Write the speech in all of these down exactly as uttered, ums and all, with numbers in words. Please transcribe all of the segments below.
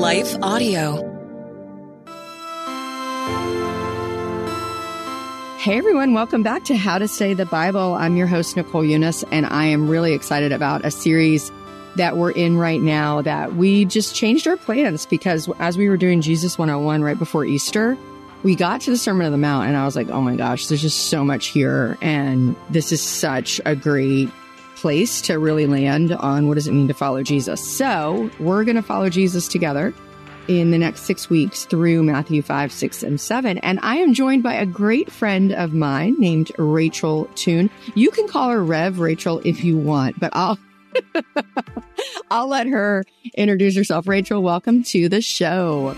Life Audio. Hey everyone, welcome back to How to Study the Bible. I'm your host, Nicole Eunice, and I am really excited about a series that we're in right now that we just changed our plans because as we were doing Jesus one oh one right before Easter, we got to the Sermon on the Mount and I was like, oh my gosh, there's just so much here. And this is such a great place to really land on what does it mean to follow Jesus. So we're going to follow Jesus together in the next six weeks through Matthew five, six, and seven. And I am joined by a great friend of mine named Rachel Toon. You can call her Rev Rachel if you want, but I'll I'll let her introduce herself. Rachel, welcome to the show.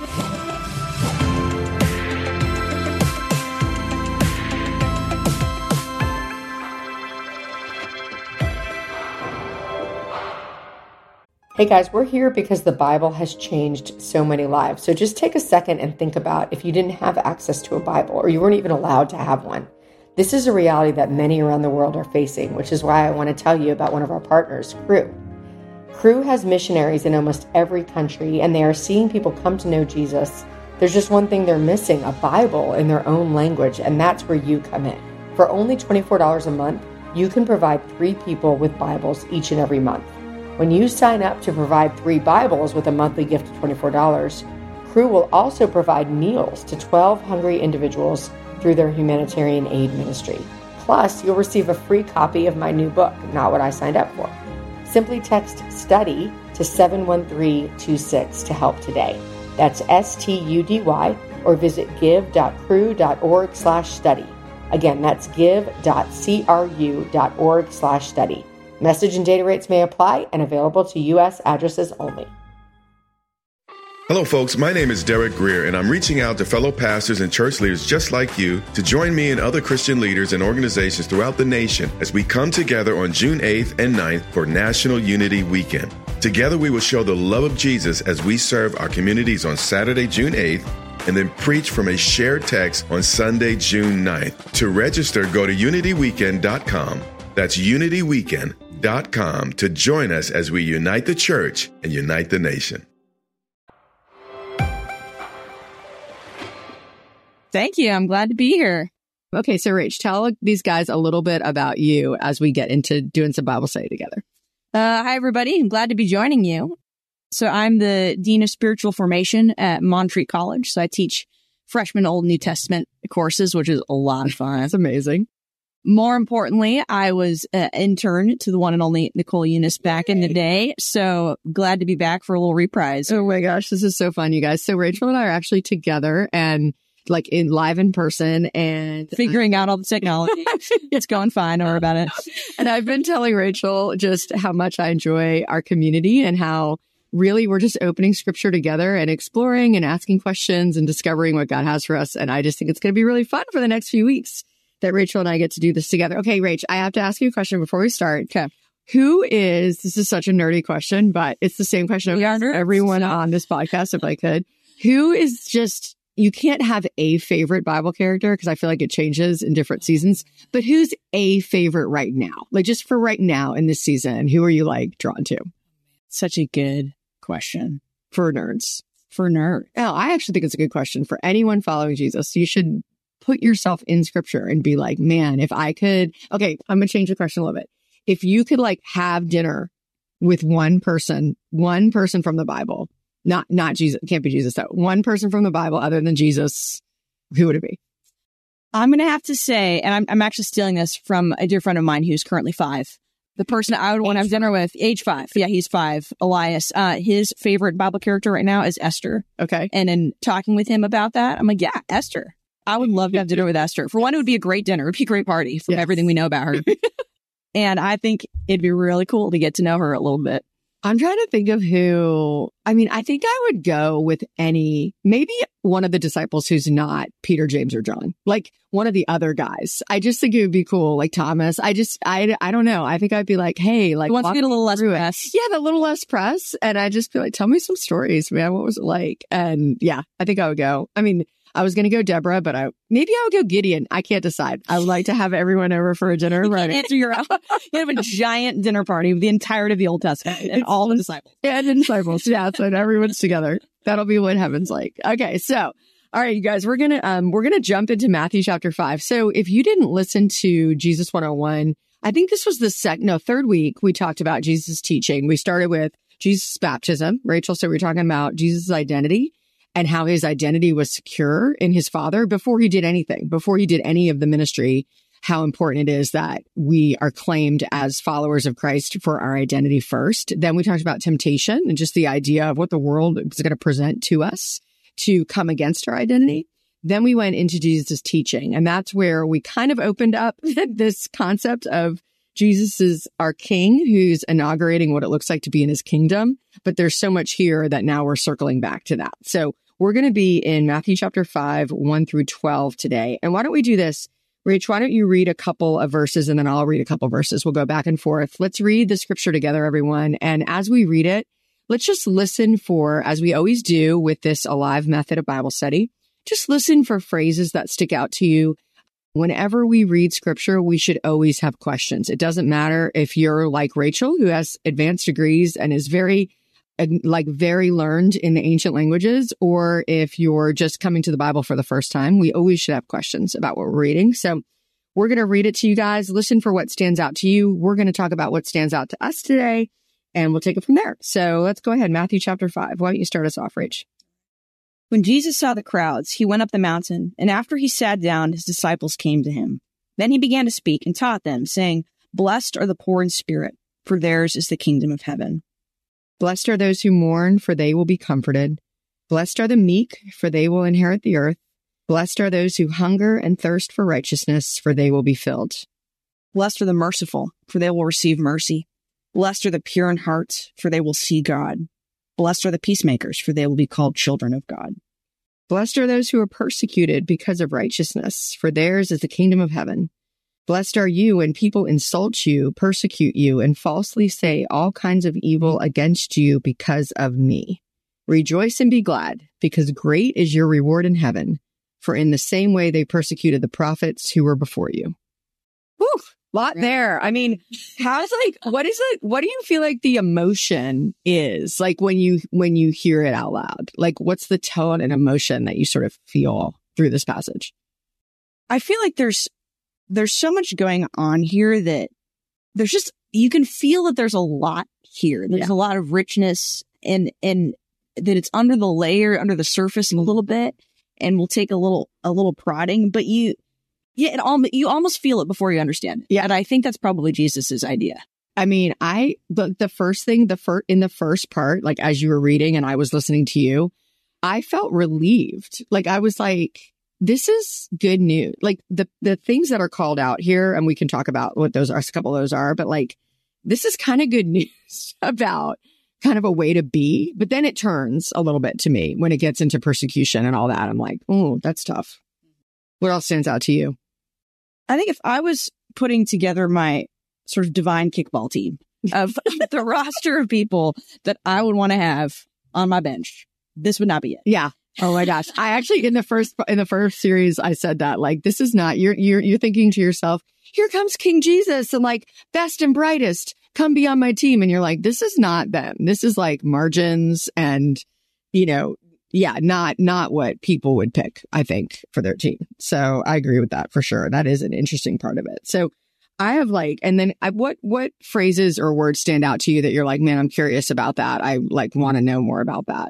Hey guys, we're here because the Bible has changed so many lives. So just take a second and think about if you didn't have access to a Bible or you weren't even allowed to have one. This is a reality that many around the world are facing, which is why I want to tell you about one of our partners, Cru. Cru has missionaries in almost every country, and they are seeing people come to know Jesus. There's just one thing they're missing, a Bible in their own language, and that's where you come in. For only twenty-four dollars a month, you can provide three people with Bibles each and every month. When you sign up to provide three Bibles with a monthly gift of twenty-four dollars, Cru will also provide meals to twelve hungry individuals through their humanitarian aid ministry. Plus, you'll receive a free copy of my new book, Not What I Signed Up For. Simply text STUDY to seven one three two six to help today. That's S T U D Y, or visit give.cru.org slash study. Again, that's give.cru.org slash study. Message and data rates may apply and available to U S addresses only. Hello, folks. My name is Derek Greer, and I'm reaching out to fellow pastors and church leaders just like you to join me and other Christian leaders and organizations throughout the nation as we come together on June eighth and ninth for National Unity Weekend. Together, we will show the love of Jesus as we serve our communities on Saturday, June eighth, and then preach from a shared text on Sunday, June ninth. To register, go to unity weekend dot com. That's unity weekend dot com to join us as we unite the church and unite the nation. Thank you. I'm glad to be here. Okay, so Rach, tell these guys a little bit about you as we get into doing some Bible study together. Uh, hi, everybody. I'm glad to be joining you. So I'm the Dean of Spiritual Formation at Montreat College. So I teach freshman Old New Testament courses, which is a lot of fun. That's amazing. More importantly, I was an intern to the one and only Nicole Eunice back in the day. So glad to be back for a little reprise. Oh my gosh, this is so fun, you guys. So Rachel and I are actually together and like in live in person and figuring out all the technology. It's going fine. Don't worry about it. And I've been telling Rachel just how much I enjoy our community and how really we're just opening scripture together and exploring and asking questions and discovering what God has for us. And I just think it's going to be really fun for the next few weeks that Rachel and I get to do this together. Okay, Rach, I have to ask you a question before we start. Okay. Who is, this is such a nerdy question, but it's the same question of everyone on this podcast, if I could. Who is just, you can't have a favorite Bible character because I feel like it changes in different seasons, but who's a favorite right now? Like just for right now in this season, who are you like drawn to? Such a good question. For nerds. For nerds. Oh, I actually think it's a good question for anyone following Jesus. You should put yourself in scripture and be like, man, if I could, okay, I'm going to change the question a little bit. If you could like have dinner with one person, one person from the Bible, not, not Jesus, it can't be Jesus though. One person from the Bible other than Jesus, who would it be? I'm going to have to say, and I'm, I'm actually stealing this from a dear friend of mine who's currently five. The person I would want to have dinner with, age five. Yeah, he's five. Elias. Uh, his favorite Bible character right now is Esther. Okay. And in talking with him about that, I'm like, yeah, Esther. I would love to have dinner with Esther. For one, it would be a great dinner. It would be a great party from yes. everything we know about her. And I think it'd be really cool to get to know her a little bit. I'm trying to think of who, I mean, I think I would go with any, maybe one of the disciples who's not Peter, James, or John, like one of the other guys. I just think it would be cool. Like Thomas. I just, I, I don't know. I think I'd be like, hey, like, once we get a little less press. Yeah, the little less press. And I just feel like, tell me some stories, man. What was it like? And yeah, I think I would go. I mean, I was going to go Deborah, but I maybe I would go Gideon. I can't decide. I would like to have everyone over for a dinner. Right? Answer your own. You have a giant dinner party with the entirety of the Old Testament and all the disciples. Yeah, the disciples. Yeah, so everyone's together. That'll be what heaven's like. Okay, so all right, you guys, we're gonna um we're gonna jump into Matthew chapter five. So if you didn't listen to Jesus one oh one, I think this was the sec no third week we talked about Jesus' teaching. We started with Jesus' baptism, Rachel. So we we're talking about Jesus' identity and how his identity was secure in his Father before he did anything, before he did any of the ministry. How important it is that we are claimed as followers of Christ for our identity first. Then we talked about temptation and just the idea of what the world is going to present to us to come against our identity. Then we went into Jesus' teaching, and that's where we kind of opened up this concept of Jesus is our king who's inaugurating what it looks like to be in his kingdom. But there's so much here that now we're circling back to that. So we're going to be in Matthew chapter five, one through twelve today. And why don't we do this? Rach, why don't you read a couple of verses and then I'll read a couple of verses. We'll go back and forth. Let's read the scripture together, everyone. And as we read it, let's just listen for, as we always do with this Alive method of Bible study, just listen for phrases that stick out to you. Whenever we read scripture, we should always have questions. It doesn't matter if you're like Rachel, who has advanced degrees and is very, like very learned in the ancient languages, or if you're just coming to the Bible for the first time. We always should have questions about what we're reading. So we're going to read it to you guys. Listen for what stands out to you. We're going to talk about what stands out to us today. And we'll take it from there. So let's go ahead. Matthew chapter five. Why don't you start us off, Rach? When Jesus saw the crowds, he went up the mountain, and after he sat down, his disciples came to him. Then he began to speak and taught them, saying, "Blessed are the poor in spirit, for theirs is the kingdom of heaven. Blessed are those who mourn, for they will be comforted. Blessed are the meek, for they will inherit the earth. Blessed are those who hunger and thirst for righteousness, for they will be filled. Blessed are the merciful, for they will receive mercy. Blessed are the pure in heart, for they will see God. Blessed are the peacemakers, for they will be called children of God. Blessed are those who are persecuted because of righteousness, for theirs is the kingdom of heaven. Blessed are you when people insult you, persecute you, and falsely say all kinds of evil against you because of me. Rejoice and be glad, because great is your reward in heaven, for in the same way they persecuted the prophets who were before you." Whew. Lot there. I mean, how's like, what is it? What do you feel like the emotion is like when you, when you hear it out loud? Like, what's the tone and emotion that you sort of feel through this passage? I feel like there's, there's so much going on here that there's just, you can feel that there's a lot here. There's Yeah. a lot of richness and, and that it's under the layer, under the surface a little bit, and will take a little, a little prodding, but you, Yeah, it all, you almost feel it before you understand it. Yeah. And I think that's probably Jesus's idea. I mean, I, the, the first thing, the first, in the first part, like as you were reading and I was listening to you, I felt relieved. Like I was like, this is good news. Like the, the things that are called out here, and we can talk about what those are, a couple of those are, but like, this is kind of good news about kind of a way to be. But then it turns a little bit to me when it gets into persecution and all that. I'm like, oh, that's tough. What else stands out to you? I think if I was putting together my sort of divine kickball team of the roster of people that I would want to have on my bench, this would not be it. Yeah. Oh my gosh. I actually, in the first, in the first series, I said that, like, this is not, you're, you're, you're thinking to yourself, here comes King Jesus and like best and brightest, come be on my team. And you're like, this is not them. This is like margins and, you know, yeah, not, not what people would pick, I think, for their team. So I agree with that for sure. That is an interesting part of it. So I have like, and then I, what, what phrases or words stand out to you that you're like, man, I'm curious about that. I like want to know more about that.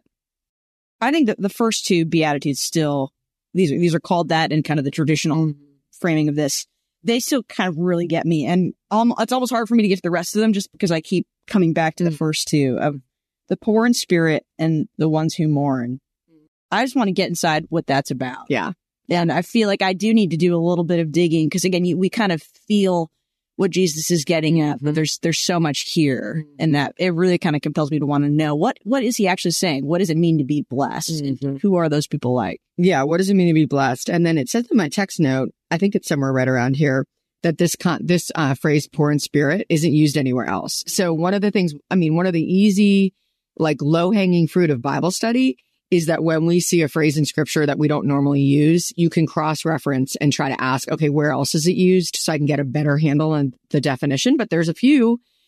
I think that the first two Beatitudes still, these are, these are called that in kind of the traditional framing of this. They still kind of really get me. And um, it's almost hard for me to get to the rest of them just because I keep coming back to the first two of the poor in spirit and the ones who mourn. I just want to get inside what that's about. Yeah. And I feel like I do need to do a little bit of digging because, again, you, we kind of feel what Jesus is getting at, but there's there's so much here, and that it really kind of compels me to want to know what what is he actually saying? What does it mean to be blessed? Mm-hmm. Who are those people like? Yeah, what does it mean to be blessed? And then it says in my text note, I think it's somewhere right around here, that this con- this uh, phrase "poor in spirit" isn't used anywhere else. So one of the things, I mean, one of the easy, like low hanging fruit of Bible study is that when we see a phrase in scripture that we don't normally use, you can cross-reference and try to ask, okay, where else is it used so I can get a better handle on the definition. But there's a few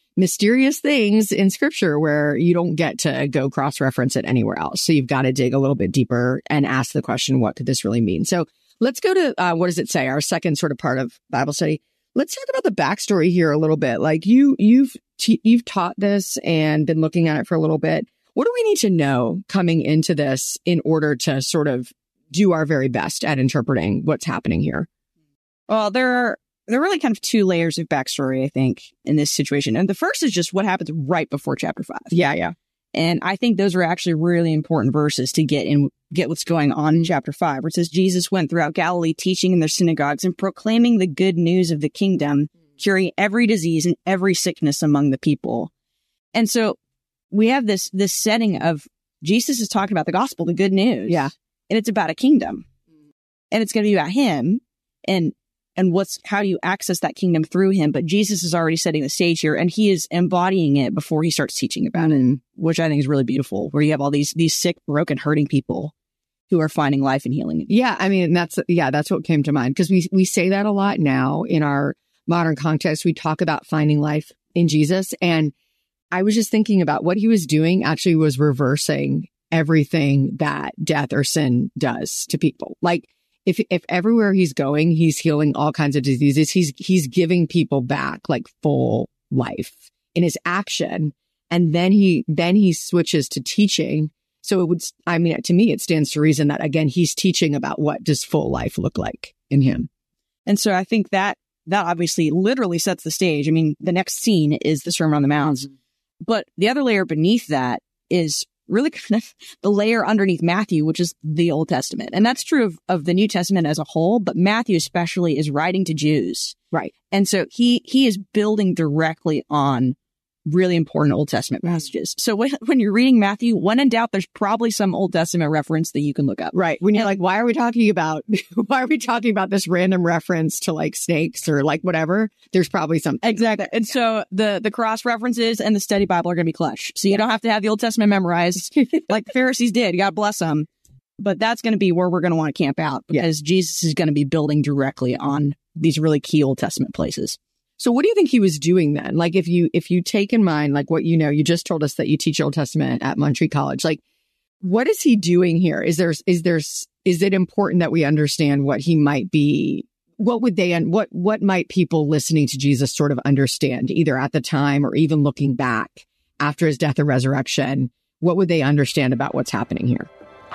mysterious things in scripture where you don't get to go cross-reference it anywhere else. So you've got to dig a little bit deeper and ask the question, what could this really mean? So let's go to, uh, what does it say? Our second sort of part of Bible study. Let's talk about the backstory here a little bit. Like you, you've, t- you've taught this and been looking at it for a little bit. What do we need to know coming into this in order to sort of do our very best at interpreting what's happening here? Well, there are, there are really kind of two layers of backstory, I think, in this situation. And the first is just what happens right before chapter five. Yeah, yeah. And I think those are actually really important verses to get in, get what's going on in chapter five, where it says Jesus went throughout Galilee, teaching in their synagogues and proclaiming the good news of the kingdom, curing every disease and every sickness among the people. And so we have this, this setting of Jesus is talking about the gospel, the good news. Yeah. And it's about a kingdom, and it's going to be about him and, and what's, how do you access that kingdom through him? But Jesus is already setting the stage here, and he is embodying it before he starts teaching about it, which I think is really beautiful, where you have all these, these sick, broken, hurting people who are finding life and healing. Yeah. I mean, that's, yeah, that's what came to mind, because we, we say that a lot now in our modern context. We talk about finding life in Jesus. And I was just thinking about what he was doing actually was reversing everything that death or sin does to people. Like, If if everywhere he's going, he's healing all kinds of diseases, he's he's giving people back like full life in his action. And then he then he switches to teaching. So it would, I mean, to me, it stands to reason that, again, he's teaching about what does full life look like in him. And so I think that that obviously literally sets the stage. I mean, the next scene is the Sermon on the Mount. Mm-hmm. But the other layer beneath that is really kind of the layer underneath Matthew, which is the Old Testament. And that's true of, of the New Testament as a whole, but Matthew especially is writing to Jews. Right. And so he he is building directly on really important Old Testament passages. So when, when you're reading Matthew, when in doubt, there's probably some Old Testament reference that you can look up. Right. When you're like, why are we talking about, why are we talking about this random reference to like snakes or like whatever? There's probably something. Exactly. And so the, the cross references and the study Bible are going to be clutch. So you don't have to have the Old Testament memorized like the Pharisees did. God bless them. But that's going to be where we're going to want to camp out, because yeah. Jesus is going to be building directly on these really key Old Testament places. So what do you think he was doing then? Like, if you if you take in mind, like what you know, you just told us that you teach Old Testament at Montreat College. Like, what is he doing here? Is there is there is it important that we understand what he might be? What would they and what what might people listening to Jesus sort of understand, either at the time or even looking back after his death and resurrection? What would they understand about what's happening here?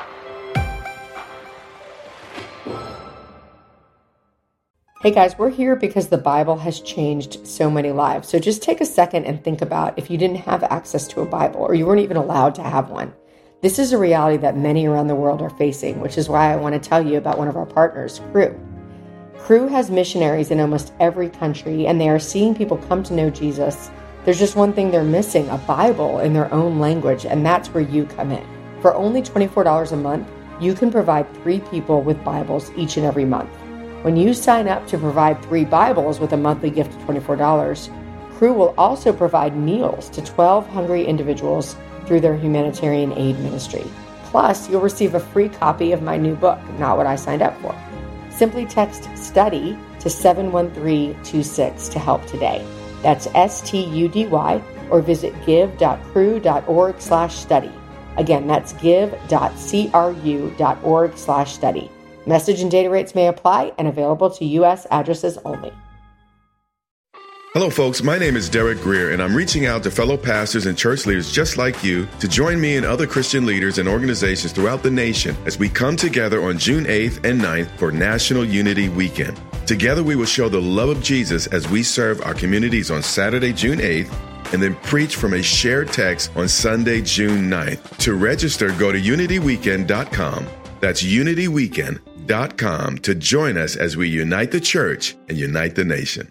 Hey guys, we're here because the Bible has changed so many lives. So just take a second and think about if you didn't have access to a Bible or you weren't even allowed to have one. This is a reality that many around the world are facing, which is why I want to tell you about one of our partners, Cru. Cru has missionaries in almost every country, and they are seeing people come to know Jesus. There's just one thing they're missing, a Bible in their own language, and that's where you come in. For only twenty-four dollars a month, you can provide three people with Bibles each and every month. When you sign up to provide three Bibles with a monthly gift of twenty-four dollars, Cru will also provide meals to twelve hungry individuals through their humanitarian aid ministry. Plus, you'll receive a free copy of my new book, Not What I Signed Up For. Simply text STUDY to seven one three two six to help today. That's S T U D Y, or visit give.cru.org slash study. Again, that's give.cru.org slash study. Message and data rates may apply and available to U S addresses only. Hello, folks. My name is Derek Greer, and I'm reaching out to fellow pastors and church leaders just like you to join me and other Christian leaders and organizations throughout the nation as we come together on June eighth and ninth for National Unity Weekend. Together, we will show the love of Jesus as we serve our communities on Saturday, June eighth, and then preach from a shared text on Sunday, June ninth. To register, go to unity weekend dot com. That's unity weekend dot com to join us as we unite the church and unite the nation.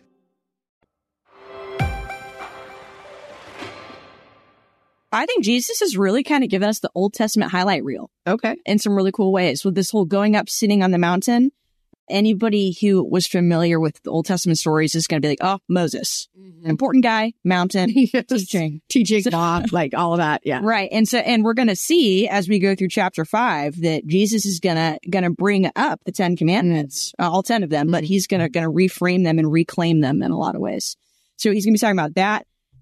I think Jesus has really kind of given us the Old Testament highlight reel. Okay. In some really cool ways. With this whole going up, sitting on the mountain, anybody who was familiar with the Old Testament stories is going to be like, oh, Moses, mm-hmm. an important guy, mountain, yes. teaching. Teaching, God, like all of that. Yeah. Right. And so, and we're going to see as we go through chapter five that Jesus is going to, going to bring up the Ten Commandments, uh, all ten of them, but he's going to, going to reframe them and reclaim them in a lot of ways. So he's going to be talking about that.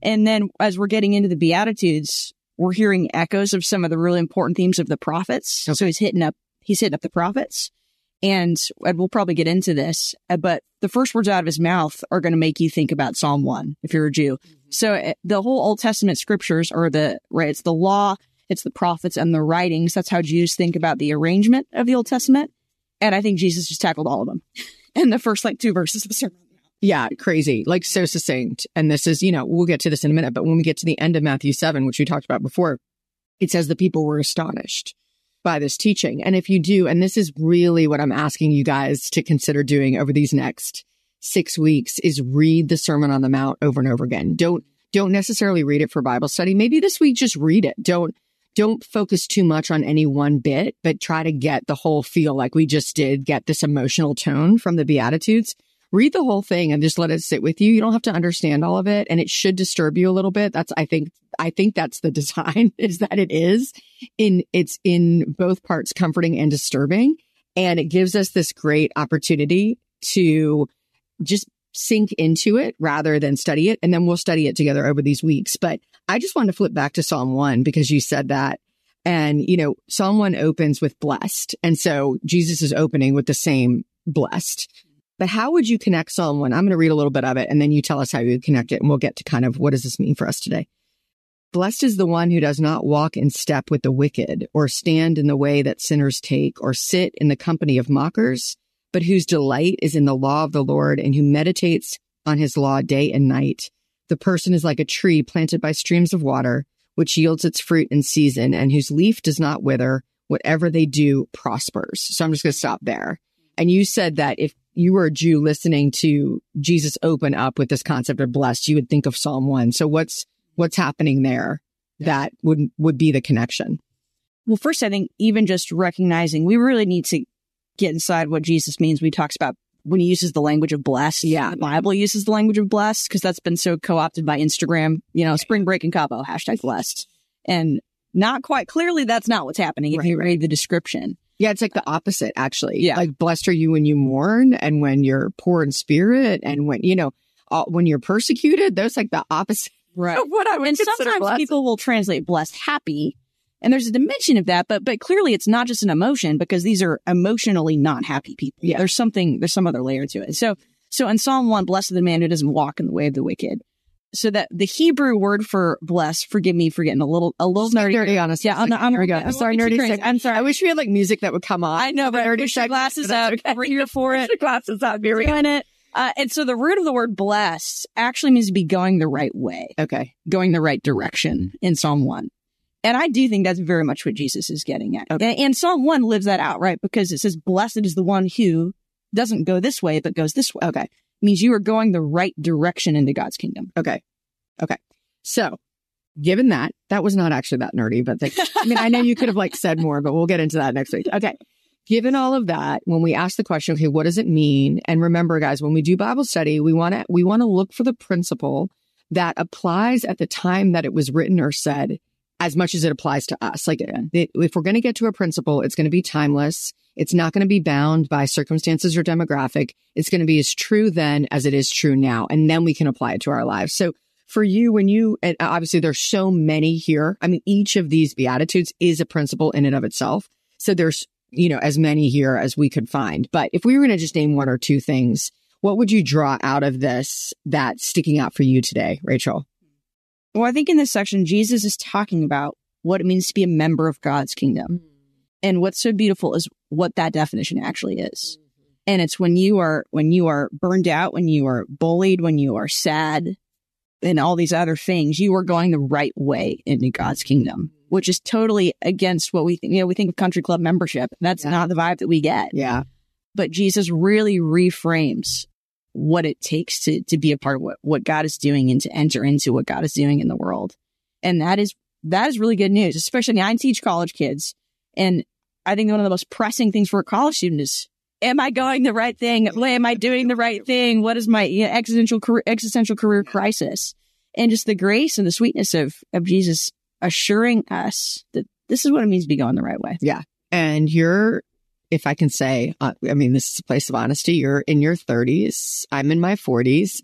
And then as we're getting into the Beatitudes, we're hearing echoes of some of the really important themes of the prophets. Okay. So he's hitting up, he's hitting up the prophets. And, and we'll probably get into this, but the first words out of his mouth are going to make you think about Psalm one, if you're a Jew. Mm-hmm. So uh, the whole Old Testament scriptures are the, right, it's the law, it's the prophets and the writings. That's how Jews think about the arrangement of the Old Testament. And I think Jesus just tackled all of them in the first like two verses of the sermon. Yeah, crazy, like so succinct. And this is, you know, we'll get to this in a minute, but when we get to the end of Matthew seven, which we talked about before, it says the people were astonished by this teaching. And if you do, and this is really what I'm asking you guys to consider doing over these next six weeks, is read the Sermon on the Mount over and over again. Don't, don't necessarily read it for Bible study. Maybe this week, just read it. Don't, don't focus too much on any one bit, but try to get the whole feel like we just did, get this emotional tone from the Beatitudes. Read the whole thing and just let it sit with you. You don't have to understand all of it. And it should disturb you a little bit. That's, I think, I think that's the design, is that it is in, it's in both parts comforting and disturbing. And it gives us this great opportunity to just sink into it rather than study it. And then we'll study it together over these weeks. But I just wanted to flip back to Psalm one because you said that. And, you know, Psalm one opens with blessed. And so Jesus is opening with the same blessed. But how would you connect Psalm one? I'm going to read a little bit of it, and then you tell us how you would connect it, and we'll get to kind of what does this mean for us today. Blessed is the one who does not walk in step with the wicked, or stand in the way that sinners take, or sit in the company of mockers, but whose delight is in the law of the Lord, and who meditates on his law day and night. The person is like a tree planted by streams of water, which yields its fruit in season, and whose leaf does not wither. Whatever they do prospers. So I'm just going to stop there. And you said that if you were a Jew listening to Jesus open up with this concept of blessed, you would think of Psalm one. So what's what's happening there that would would be the connection? Well, first, I think even just recognizing we really need to get inside what Jesus means when he talks about when he uses the language of blessed. Yeah. The Bible uses the language of blessed because that's been so co-opted by Instagram, you know, spring break in Cabo, hashtag blessed. And not quite clearly that's not what's happening if right, you read right. the description. Yeah, it's like the opposite, actually. Yeah. Like, blessed are you when you mourn and when you're poor in spirit and when, you know, uh, when you're persecuted. Those like the opposite right. of what I would and consider sometimes blessed. People will translate blessed happy. And there's a dimension of that, but but clearly it's not just an emotion because these are emotionally not happy people. Yeah. There's something, there's some other layer to it. So, so in Psalm one, blessed is the man who doesn't walk in the way of the wicked. So that the Hebrew word for blessed, forgive me for getting a little, a little nerdy. Nerdy, honestly. Yeah, I'm, I'm, here we go. I'm sorry, nerdy. Sec- I'm sorry. I wish we had like music that would come on. I know, but nerdy push your glasses up. Okay. We're here for it. Push your glasses up. Here we go. It. Uh, and so the root of the word blessed actually means to be going the right way. Okay. Going the right direction in Psalm one. And I do think that's very much what Jesus is getting at. Okay. And, and Psalm one lives that out, right? Because it says, blessed is the one who doesn't go this way, but goes this way. Okay. It means you are going the right direction into God's kingdom. Okay. Okay. So given that, that was not actually that nerdy, but they, I mean, I know you could have like said more, but we'll get into that next week. Okay. Given all of that, when we ask the question, okay, what does it mean? And remember, guys, when we do Bible study, we want to, we want to look for the principle that applies at the time that it was written or said as much as it applies to us. Like it, if we're going to get to a principle, it's going to be timeless. It's not going to be bound by circumstances or demographic. It's going to be as true then as it is true now. And then we can apply it to our lives. So for you, when you, and obviously there's so many here. I mean, each of these Beatitudes is a principle in and of itself. So there's, you know, as many here as we could find. But if we were going to just name one or two things, what would you draw out of this that's sticking out for you today, Rachel? Well, I think in this section, Jesus is talking about what it means to be a member of God's kingdom. Mm-hmm. And what's so beautiful is what that definition actually is. Mm-hmm. And it's when you are, when you are burned out, when you are bullied, when you are sad, and all these other things, you are going the right way into God's kingdom, which is totally against what we think. You know, we think of country club membership. That's yeah. not the vibe that we get. Yeah. But Jesus really reframes what it takes to, to be a part of what, what God is doing and to enter into what God is doing in the world. And that is, that is really good news, especially I teach college kids. And I think one of the most pressing things for a college student is, am I going the right thing? Am I doing the right thing? What is my you know, existential career, existential career crisis? And just the grace and the sweetness of, of Jesus assuring us that this is what it means to be going the right way. Yeah. And you're, if I can say, uh, I mean, this is a place of honesty. You're in your thirties. I'm in my forties.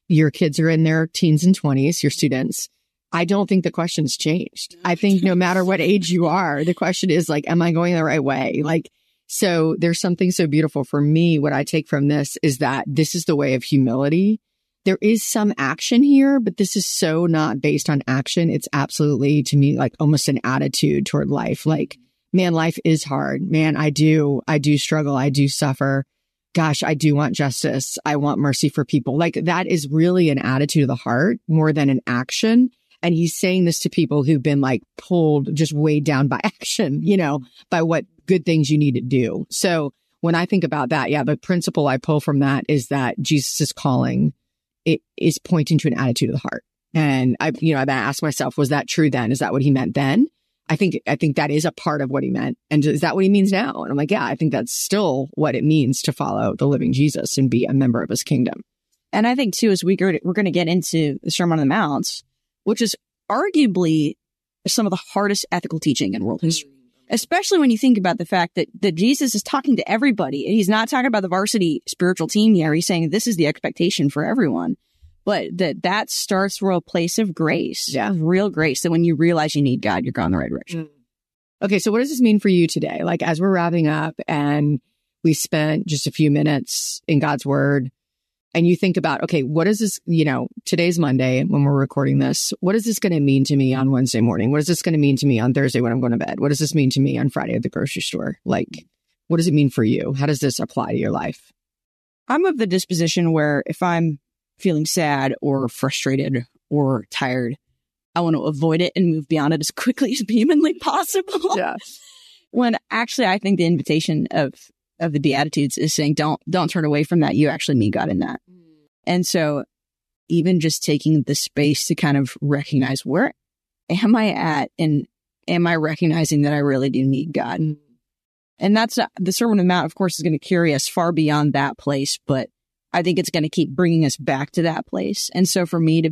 your kids are in their teens and twenties, your students, I don't think the question's changed. I think no matter what age you are, the question is like, am I going the right way? Like, so there's something so beautiful for me. What I take from this is that this is the way of humility. There is some action here, but this is so not based on action. It's absolutely, to me, like almost an attitude toward life. Like, man, life is hard. Man, I do, I do struggle. I do suffer. Gosh, I do want justice. I want mercy for people. Like, that is really an attitude of the heart more than an action. And he's saying this to people who've been like pulled, just weighed down by action, you know, by what good things you need to do. So when I think about that, yeah, the principle I pull from that is that Jesus' calling, it is pointing to an attitude of the heart. And I, you know, I asked myself, was that true then? Is that what he meant then? I think, I think that is a part of what he meant. And is that what he means now? And I'm like, yeah, I think that's still what it means to follow the living Jesus and be a member of his kingdom. And I think too, as we go, to, we're going to get into the Sermon on the Mount, which is arguably some of the hardest ethical teaching in world history, especially when you think about the fact that, that Jesus is talking to everybody. He's not talking about the varsity spiritual team here. He's saying this is the expectation for everyone, but that that starts from a place of grace, yeah, real grace, that when you realize you need God, you're going the right direction. Okay, so what does this mean for you today? Like, as we're wrapping up and we spent just a few minutes in God's word, and you think about, okay, what is this, you know, today's Monday when we're recording this, what is this going to mean to me on Wednesday morning? What is this going to mean to me on Thursday when I'm going to bed? What does this mean to me on Friday at the grocery store? Like, what does it mean for you? How does this apply to your life? I'm of the disposition where if I'm feeling sad or frustrated or tired, I want to avoid it and move beyond it as quickly as humanly possible. Yeah. When actually, I think the invitation of of the Beatitudes is saying, don't, don't turn away from that. You actually meet God in that. Mm. And so even just taking the space to kind of recognize, where am I at? And am I recognizing that I really do need God? Mm. And that's not, the Sermon on the Mount, of course, is going to carry us far beyond that place, but I think it's going to keep bringing us back to that place. And so for me to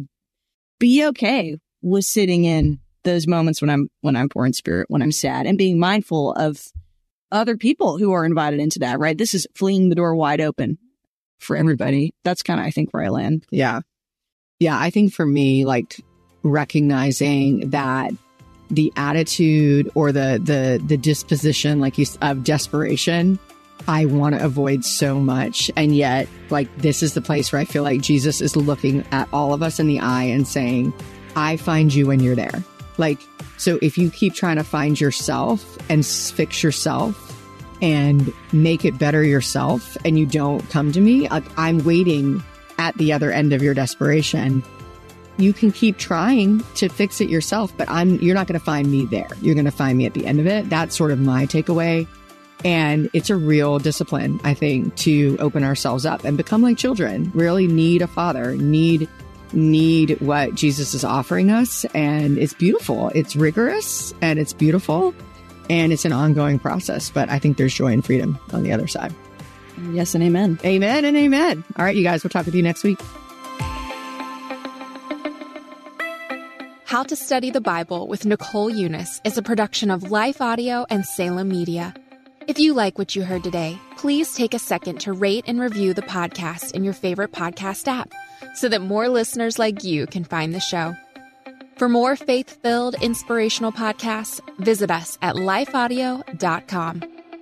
be okay with sitting in those moments when I'm, when I'm poor in spirit, when I'm sad, and being mindful of other people who are invited into that, right? This is fleeing the door wide open for everybody. That's kind of, I think, where I land. Yeah. Yeah. I think for me, like recognizing that the attitude or the, the, the disposition, like you of desperation, I want to avoid so much. And yet, like, this is the place where I feel like Jesus is looking at all of us in the eye and saying, I find you when you're there. Like, so if you keep trying to find yourself and fix yourself and make it better yourself and you don't come to me, like, I'm waiting at the other end of your desperation. You can keep trying to fix it yourself, but I'm, you're not going to find me there. You're going to find me at the end of it. That's sort of my takeaway. And it's a real discipline, I think, to open ourselves up and become like children, really need a father, need need what Jesus is offering us. And it's beautiful. It's rigorous and it's beautiful and it's an ongoing process. But I think there's joy and freedom on the other side. Yes and amen. Amen and amen. All right, you guys, we'll talk with you next week. How to Study the Bible with Nicole Eunice is a production of Life Audio and Salem Media. If you like what you heard today, please take a second to rate and review the podcast in your favorite podcast app so that more listeners like you can find the show. For more faith-filled, inspirational podcasts, visit us at life audio dot com.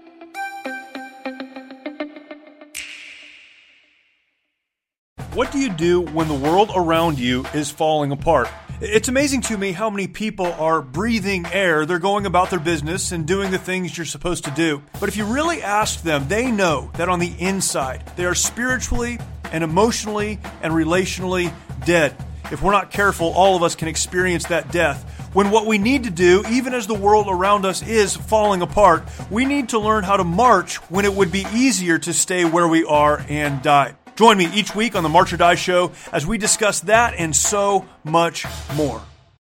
What do you do when the world around you is falling apart? It's amazing to me how many people are breathing air. They're going about their business and doing the things you're supposed to do. But if you really ask them, they know that on the inside, they are spiritually and emotionally and relationally dead. If we're not careful, all of us can experience that death. When what we need to do, even as the world around us is falling apart, we need to learn how to march when it would be easier to stay where we are and die. Join me each week on the March or Die Show as we discuss that and so much more.